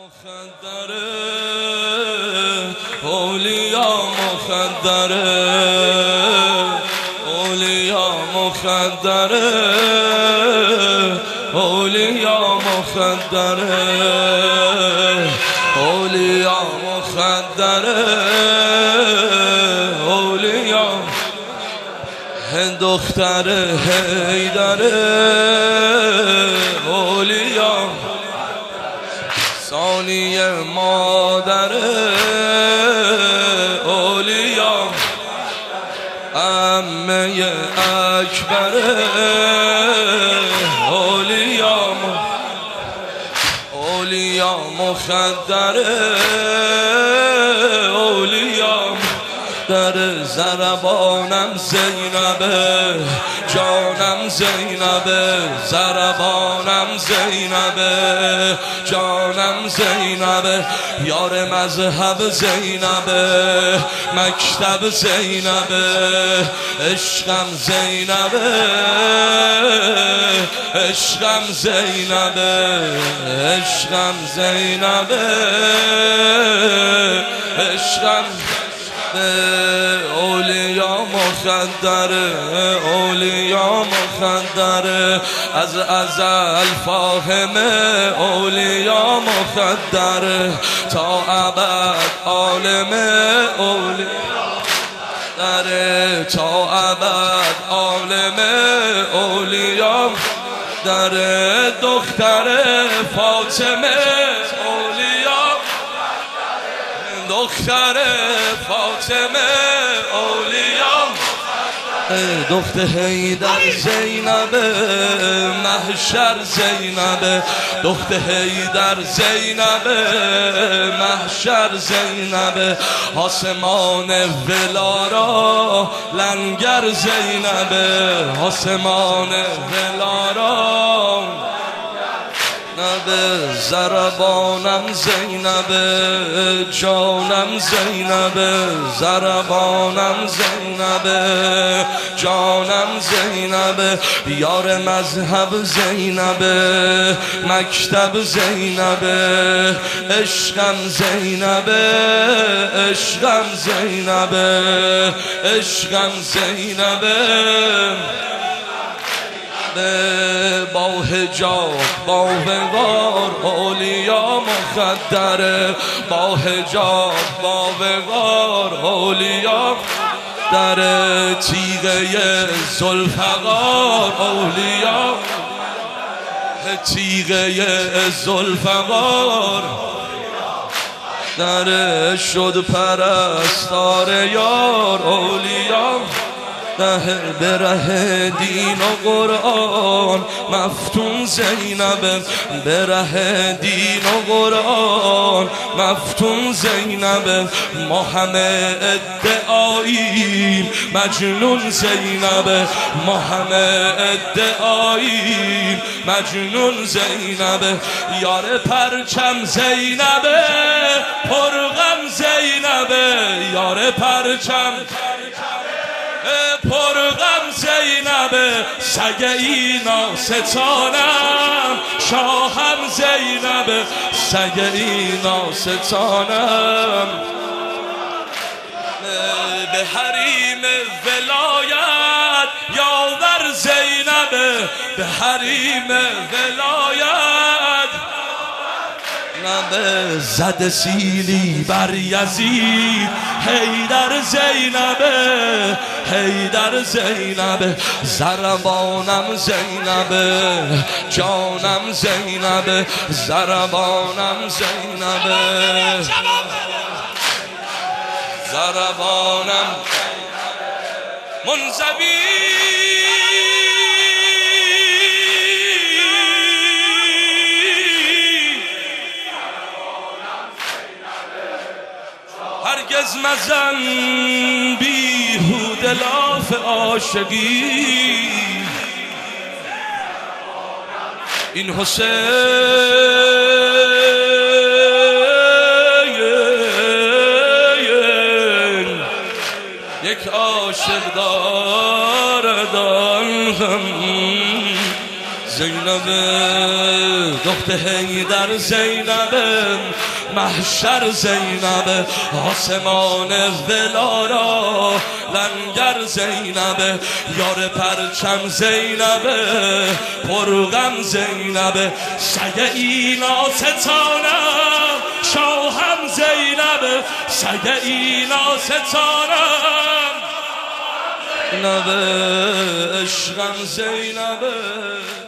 مخدره اولیا مخدره اولیا مخدره اولیا مخدره اولیا مخدره اولیا دختر حیدره اولیا ثانی مادر اولیا عمه اکبر اولیا مخدر اولیا در زربانم زینبه جانم زینبه زربانم زینبه جانم زینبه یار مذهب زینبه مکتب زینبه عشقم زینبه عشقم زینبه عشقم زینبه عشقم اولیا مخدره اولیا مخدره از ازل فاهمه اولیا مخدره تا ابد عالمه اولیا داره تا ابد عالمه اولیا داره دختر فاطمه دختر فاطمه اولیا دختر حیدر زینبه محشر زینبه دختر حیدر زینبه محشر زینبه آسمان ولارا لنگر زینبه آسمان ولارا نبه زربانم زینبه جانم زینبه زربانم زینبه جانم زینبه یار مذهب زینبه مکتب زینبه عشقم زینبه عشقم زینبه عشقم زینبه با حجاب با وقار اولیا مخدره با حجاب با وقار اولیا در تیغه ذوالفقار اولیا تیغه ذوالفقار در شد پرستار یار اولیا به ره دین و قرآن مفتون زینبه به ره دین و قرآن مفتون زینبه ما همه ادعاییم مجنون زینبه ما همه ادعاییم مجنون زینبه یار پرچم زینبه پرغم زینبه یار پرچم پرغم زینبه سگ اینا ستانم شاهم زینبه سگ اینا ستانم به حریم ولایت یاور زینبه به حریم ولایت نبه زد سیلی بر یزید حیدر زینبه حیدر زینبه زربانم زینبه جانم زینبه زربانم زینبه زربانم منزوی هرگز مزن بیهود لاف عاشقی این حسین یک عاشق دارد آن هم زینب دخت حیدر زینب محشر زینب آسمان ولارا لنگر زینب یار پرچم زینب پرغم زینب سگ اینا ستانم شاهم زینب سگ اینا ستانم نبه عشقم زینب